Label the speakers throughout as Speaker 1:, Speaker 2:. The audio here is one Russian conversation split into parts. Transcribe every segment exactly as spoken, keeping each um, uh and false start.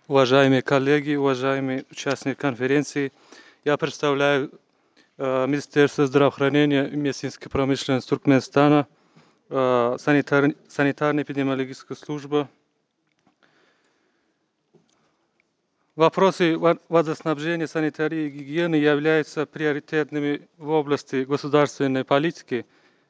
Speaker 1: Уважаемые коллеги, уважаемые участники конференции, я представляю э, Министерство здравоохранения и медицинской промышленности Туркменистана, э, санитар, санитарно-эпидемиологическая служба. Вопросы водоснабжения, санитарии и гигиены являются приоритетными в области государственной политики.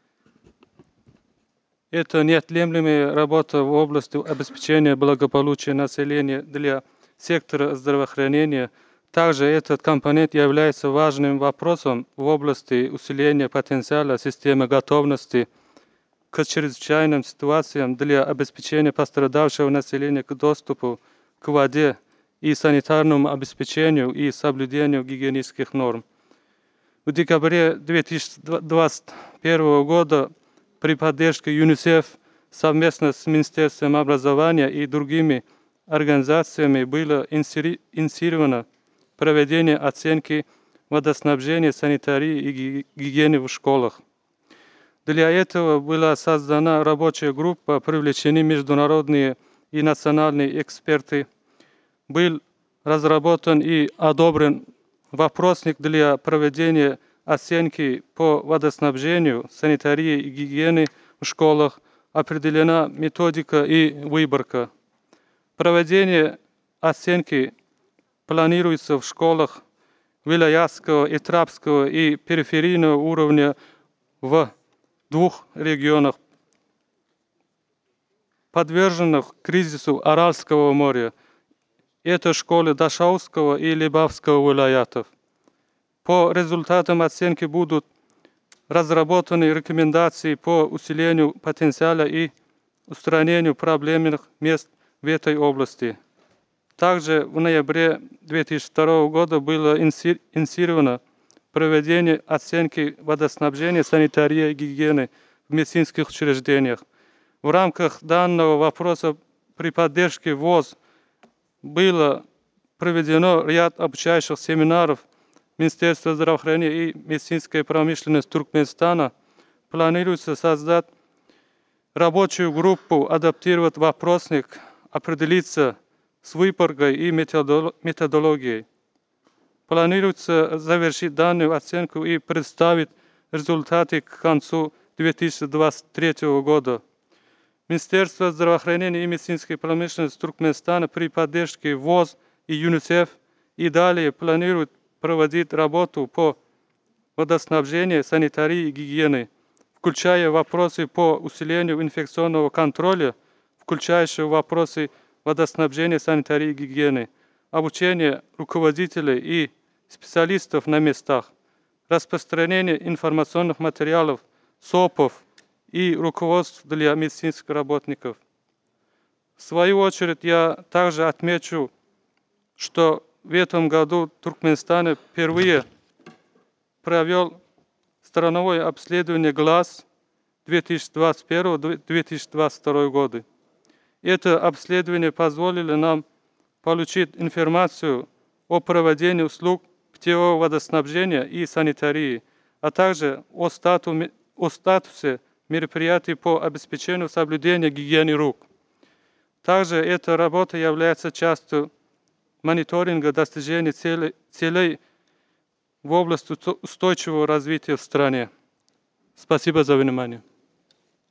Speaker 1: Это неотъемлемая работа в области обеспечения благополучия населения для сектора здравоохранения. Также этот компонент является важным вопросом в области усиления потенциала системы готовности к чрезвычайным ситуациям для обеспечения пострадавшего населения к доступу к воде и санитарному обеспечению и соблюдению гигиенических норм. В декабре две тысячи двадцать первого года при поддержке ЮНИСЕФ совместно с Министерством образования и другими организациями было инициировано проведение оценки водоснабжения, санитарии и гигиены в школах. Для этого была создана рабочая группа, привлечены международные и национальные эксперты. Был разработан и одобрен вопросник для проведения оценки по водоснабжению, санитарии и гигиены в школах, определена методика и выборка. Проведение оценки планируется в школах вилаятского, этрапского и периферийного уровня в двух регионах, подверженных кризису Аральского моря. Это школы Дашауского и Лебавского вилаятов. По результатам оценки будут разработаны рекомендации по усилению потенциала и устранению проблемных мест в этой области. Также в ноябре две тысячи второго года было инициировано проведение оценки водоснабжения, санитарии и гигиены в медицинских учреждениях. В рамках данного вопроса при поддержке ВОЗ было проведено ряд обучающих семинаров Министерства здравоохранения и медицинской промышленности Туркменистана. Планируется создать рабочую группу, адаптировать вопросник, определиться с выборкой и методологией. Планируется завершить данную оценку и представить результаты к концу две тысячи двадцать третьего года. Министерство здравоохранения и медицинской промышленности Туркменистана при поддержке ВОЗ и ЮНИСЕФ и далее планирует проводить работу по водоснабжению, санитарии и гигиены, включая вопросы по усилению инфекционного контроля, включающие вопросы водоснабжения, санитарии и гигиены, обучение руководителей и специалистов на местах, распространение информационных материалов, СОПов и руководств для медицинских работников. В свою очередь, я также отмечу, что в этом году Туркменистан впервые провел страновое обследование ГЛАС две тысячи двадцать первого — две тысячи двадцать второго года. Это обследование позволило нам получить информацию о проведении услуг питьевого водоснабжения и санитарии, а также о статусе, о статусе мероприятий по обеспечению соблюдения гигиены рук. Также эта работа является частью мониторинга достижения целей, целей в области устойчивого развития в стране. Спасибо за внимание.